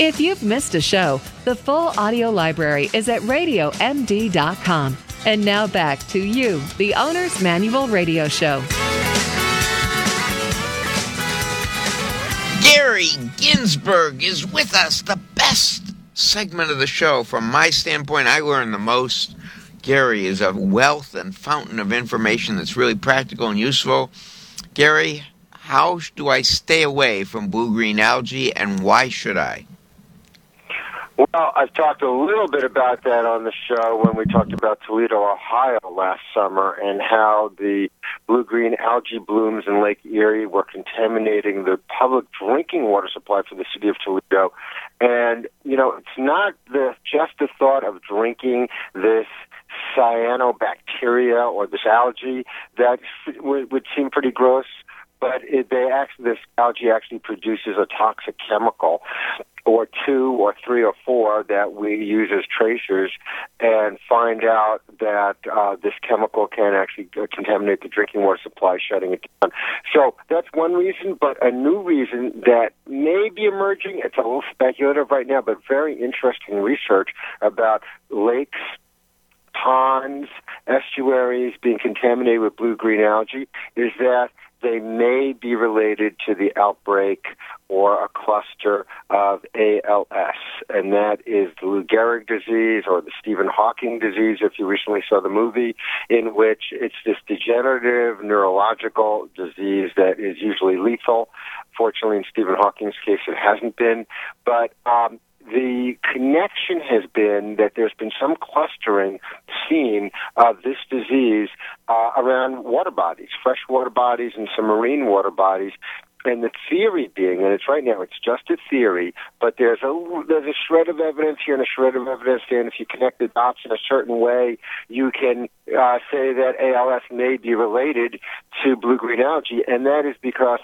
If you've missed a show, the full audio library is at RadioMD.com. And now back to you, the Owner's Manual Radio Show. Gary Ginsberg is with us, the best segment of the show. From my standpoint, I learned the most. Gary is a wealth and fountain of information that's really practical and useful. Gary, how do I stay away from blue-green algae, and why should I? Well, I've talked a little bit about that on the show when we talked about Toledo, Ohio last summer, and how the blue-green algae blooms in Lake Erie were contaminating the public drinking water supply for the city of Toledo. And, it's not just the thought of drinking this cyanobacteria or this algae that would seem pretty gross, but this algae actually produces a toxic chemical, or 2 or 3 or 4 that we use as tracers, and find out that this chemical can actually contaminate the drinking water supply, shutting it down. So that's one reason, but a new reason that may be emerging, it's a little speculative right now, but very interesting research about lakes, ponds, estuaries being contaminated with blue-green algae, is that they may be related to the outbreak or a cluster of ALS, and that is the Lou Gehrig disease or the Stephen Hawking disease, if you recently saw the movie, in which it's this degenerative neurological disease that is usually lethal. Fortunately, in Stephen Hawking's case, it hasn't been, but the connection has been that there's been some clustering seen of this disease around water bodies, fresh water bodies and some marine water bodies. And the theory being, and it's just a theory, but there's a shred of evidence here and a shred of evidence there, and if you connect the dots in a certain way, you can say that ALS may be related to blue-green algae, and that is because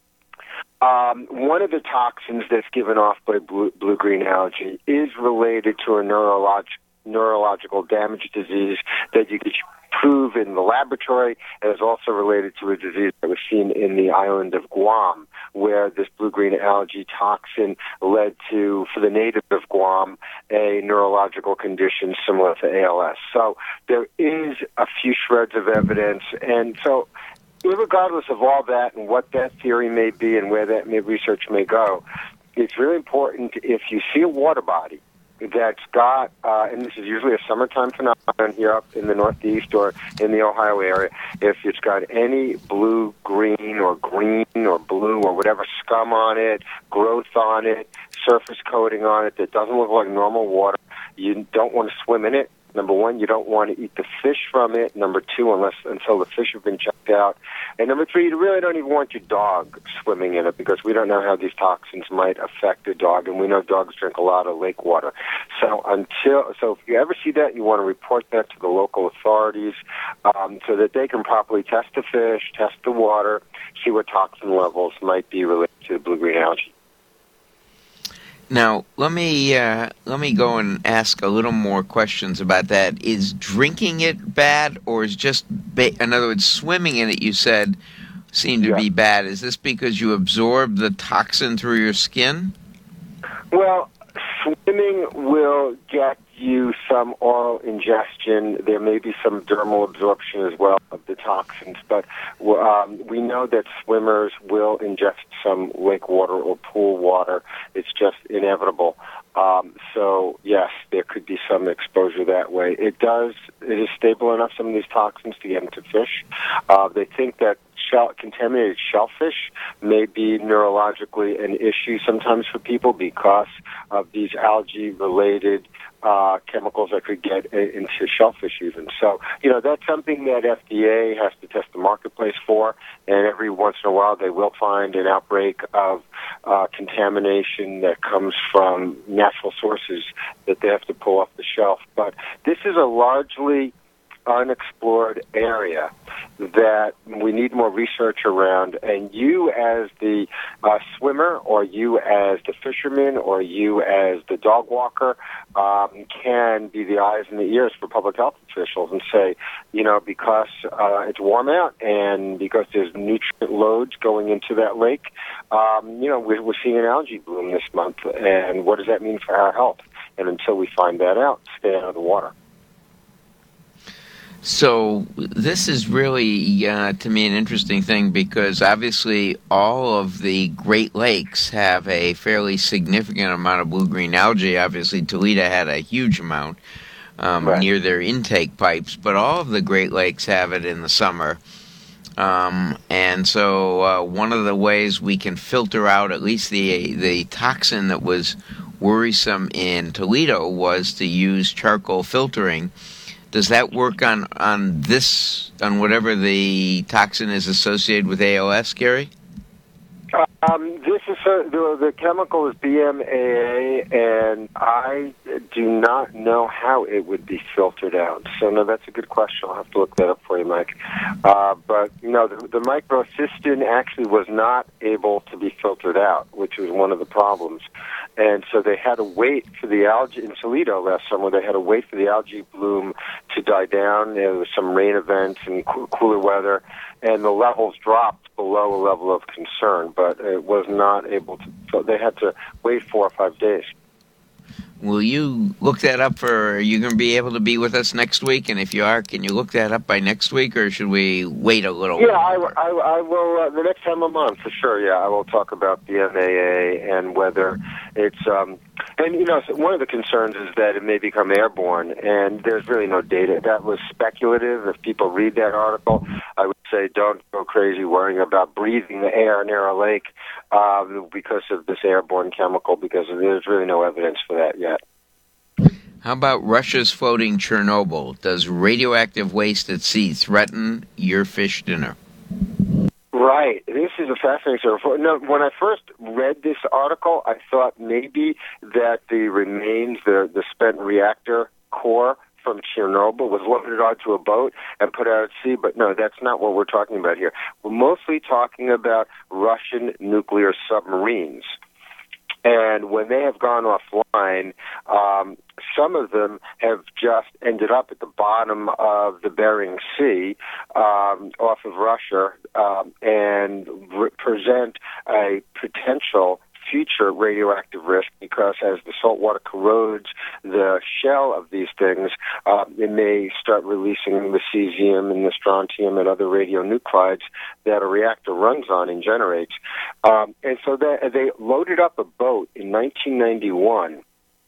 one of the toxins that's given off by blue-green algae is related to a neurological damage disease that you could prove in the laboratory, and is also related to a disease that was seen in the island of Guam, where this blue-green algae toxin led to, for the natives of Guam, a neurological condition similar to ALS. So there is a few shreds of evidence, and so regardless of all that and what that theory may be and where that research may go, it's really important if you see a water body that's got, and this is usually a summertime phenomenon here up in the Northeast or in the Ohio area, if it's got any blue-green or green or blue or whatever scum on it, growth on it, surface coating on it that doesn't look like normal water, you don't want to swim in it. Number one, you don't want to eat the fish from it. Number two, until the fish have been checked out. And number three, you really don't even want your dog swimming in it, because we don't know how these toxins might affect a dog, and we know dogs drink a lot of lake water. So if you ever see that, you want to report that to the local authorities so that they can properly test the fish, test the water, see what toxin levels might be related to blue-green algae. Now, let me go and ask a little more questions about that. Is drinking it bad, or is in other words, swimming in it, you said, seemed to be bad? Is this because you absorb the toxin through your skin? Well, swimming will get you some oral ingestion. There may be some dermal absorption as well of the toxins, but we know that swimmers will ingest some lake water or pool water. It's just inevitable. So yes, there could be some exposure that way. It is stable enough, some of these toxins, to get into fish. They think that contaminated shellfish may be neurologically an issue sometimes for people because of these algae-related chemicals that could get into shellfish even. So, that's something that FDA has to test the marketplace for, and every once in a while they will find an outbreak of contamination that comes from natural sources that they have to pull off the shelf. But this is a largely unexplored area that we need more research around. And you as the swimmer, or you as the fisherman, or you as the dog walker can be the eyes and the ears for public health officials and say, because it's warm out and because there's nutrient loads going into that lake, we're seeing an algae bloom this month. And what does that mean for our health? And until we find that out, stay out of the water. So this is really, to me, an interesting thing because obviously all of the Great Lakes have a fairly significant amount of blue-green algae. Obviously, Toledo had a huge amount near their intake pipes, but all of the Great Lakes have it in the summer. And so one of the ways we can filter out at least the toxin that was worrisome in Toledo was to use charcoal filtering. Does that work on whatever the toxin is associated with ALS, Gary? This is the chemical is BMAA, and I do not know how it would be filtered out. So, no, that's a good question. I'll have to look that up for you, Mike. But, the microcystin actually was not able to be filtered out, which was one of the problems. And so they had to wait for the algae in Toledo last summer. They had to wait for the algae bloom to die down. There was some rain events and cooler weather, and the levels dropped below a level of concern, but it was not able to. So they had to wait 4 or 5 days. Will you look that up are you going to be able to be with us next week? And if you are, can you look that up by next week, or should we wait a little? Yeah, I will. The next time I'm on, for sure. Yeah, I will talk about the MAA and whether it's. One of the concerns is that it may become airborne, and there's really no data. That was speculative. If people read that article, I would say don't go crazy worrying about breathing the air near a lake because of this airborne chemical, because there's really no evidence for that yet. How about Russia's floating Chernobyl? Does radioactive waste at sea threaten your fish dinner? Right. This is a fascinating story. No, when I first read this article, I thought maybe that the remains, the spent reactor core from Chernobyl was loaded onto a boat and put out at sea, but no, that's not what we're talking about here. We're mostly talking about Russian nuclear submarines. And when they have gone offline, some of them have just ended up at the bottom of the Bering Sea off of Russia and present a potential future radioactive risk because as the salt water corrodes the shell of these things, it may start releasing the cesium and the strontium and other radionuclides that a reactor runs on and generates. And so they loaded up a boat in 1991,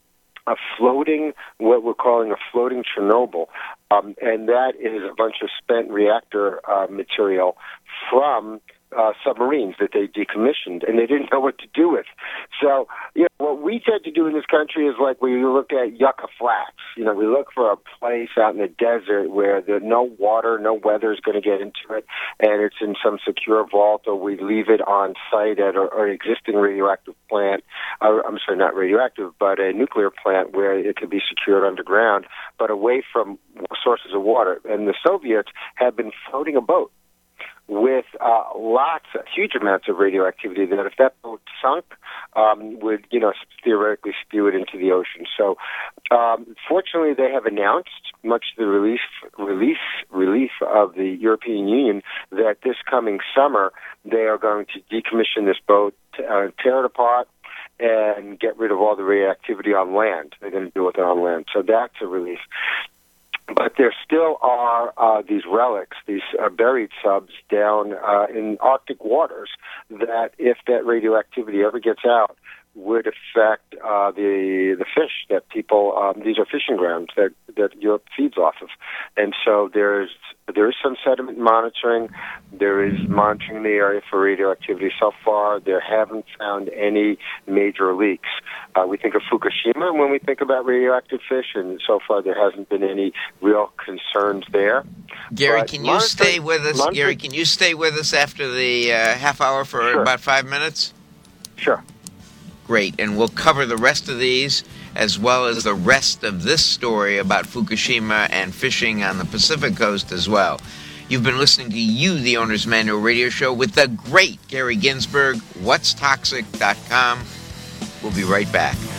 what we're calling a floating Chernobyl, and that is a bunch of spent reactor material from submarines that they decommissioned, and they didn't know what to do with. So, what we tend to do in this country is like we look at Yucca Flats. We look for a place out in the desert where there's no water, no weather is going to get into it, and it's in some secure vault, or we leave it on site at an existing radioactive plant. I'm sorry, not radioactive, but a nuclear plant where it could be secured underground, but away from sources of water. And the Soviets had been floating a boat with huge amounts of radioactivity that if that boat sunk, would, theoretically spew it into the ocean. So, fortunately, they have announced, much to the relief of the European Union, that this coming summer they are going to decommission this boat, tear it apart, and get rid of all the radioactivity on land. They're going to do it on land. So that's a relief. But there still are these relics, these buried subs down in Arctic waters that, if that radioactivity ever gets out, would affect the fish that people. These are fishing grounds that Europe feeds off of, and so there is some sediment monitoring. There is monitoring the area for radioactivity. So far, there haven't found any major leaks. We think of Fukushima when we think about radioactive fish, and so far there hasn't been any real concerns there. Gary, can you stay with us? Gary, can you stay with us after the half hour for about 5 minutes? Sure. great. And we'll cover the rest of these as well as the rest of this story about Fukushima and fishing on the Pacific coast as well. You've been listening to You, the Owner's Manual radio show with the great Gary Ginsberg, whatstoxic.com. We'll be right back.